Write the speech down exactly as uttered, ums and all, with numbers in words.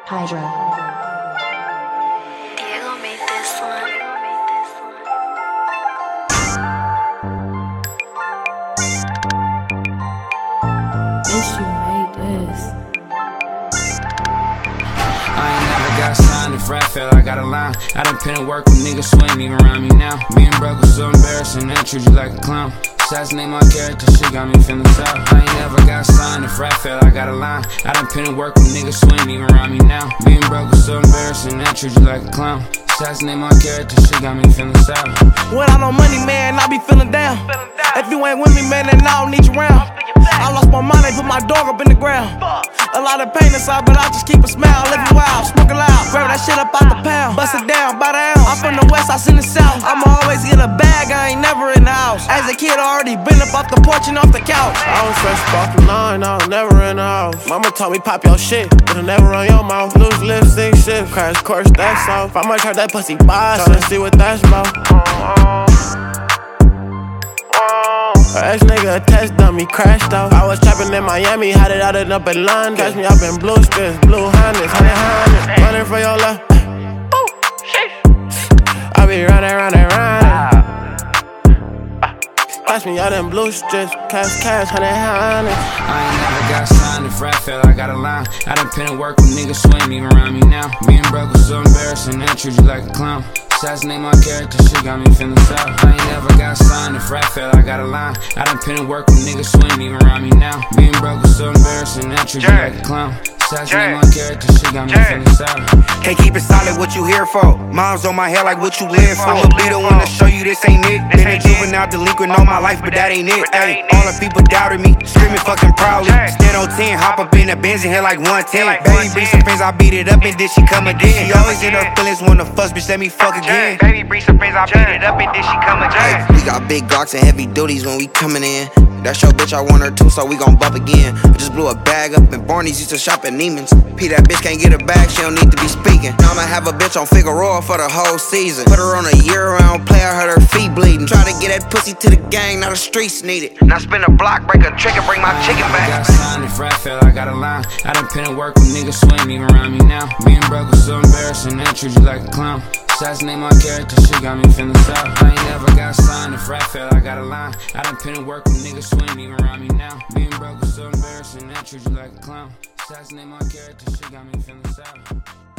Hydra. Diego made this one. Bitch, you made this. I ain't never got signed if rap felt I got a line. I done pin and work with niggas swing even around me now. Being broke was so embarrassing, they treat you like a clown. Assassinate my character, shit got me feeling south. I ain't never got signed if rap felt I got a line. I done pin and work with niggas swing even around me now. Being broke was so embarrassing, they treat you like a clown. Assassinate my character, shit got me feeling south. When I no money, man, I be feeling down. If you ain't with me, man, then I don't need you round. I lost my mind, they put my dog up in the ground. A lot of pain inside, but I just keep a smile. Living wild, smoking loud, grab that shit up out the pound. Bust it down by the ounce. I'm from the west, I seen the south. I'ma always get a bag, I ain't never in the house. As a kid, I already been up off the porch and off the couch. I was fresh off the line, I was never in the house. Mama told me pop your shit, but it'll never run your mouth. Loose lipstick shit, crash course, that's off. I might try that pussy boss, tryna see what that's about. Her ex nigga test dummy crashed out. I was trapping in Miami, had it out and up in London. Catch me up in blue strips, blue hundreds, hundred hundreds. Running for your life. I be running, running, running. Catch me out in blue strips, cash, cash, hundred hundreds. I ain't never got signed if rap felt I got a line. I done pin and work with niggas swing even around me now. Being broke was so embarrassing, they treat you like a clown. Assassinate my character, shit got me feeling south. I ain't never got signed if rap felt I got a line. I done pin and work with niggas swing even around me now. Being broke was so embarrassing, they treat you like a clown. Assassinate my character, shit got me feeling south. Can't keep it solid, what you here for? Mom's on my head like what you live for. I'ma be the one to show you this ain't it. Been a juvenile delinquent all my life, but that ain't it. Ay, all the people doubted me, screaming fucking proudly. Stand on ten, hop up in the Benz and hit like one ten. Baby bring some friends, I beat it up and then she come again. She always in her feelings, wanna fuss, bitch, let me fuck again. Baby bring some friends, I beat it up and then she come again. We got big Glocks and heavy duties when we coming in. That's your bitch, I want her too, so we gon' bump again. I just blew a bag up in Barney's, used to shop at Neiman's. P, that bitch can't get a bag, she don't need to be speaking. Now I'ma have a bitch on Figueroa for the whole season. Put her on a year-round player, hurt her feet bleeding. Try to get that pussy to the gang, now the streets need it. Now spin a block, break a trick and bring my chicken I back. got signed if rap felt I got a line. I done pin and work with niggas swing even around me now. Being broke was so embarrassing, they treat you like a clown. Assassinate my character, shit got me feeling south. I ain't never got signed if rap felt I got a line. I done pin and work with niggas swing even around me now. Being broke was so embarrassing, they treat you like a clown. Assassinate my character, shit got me feeling south.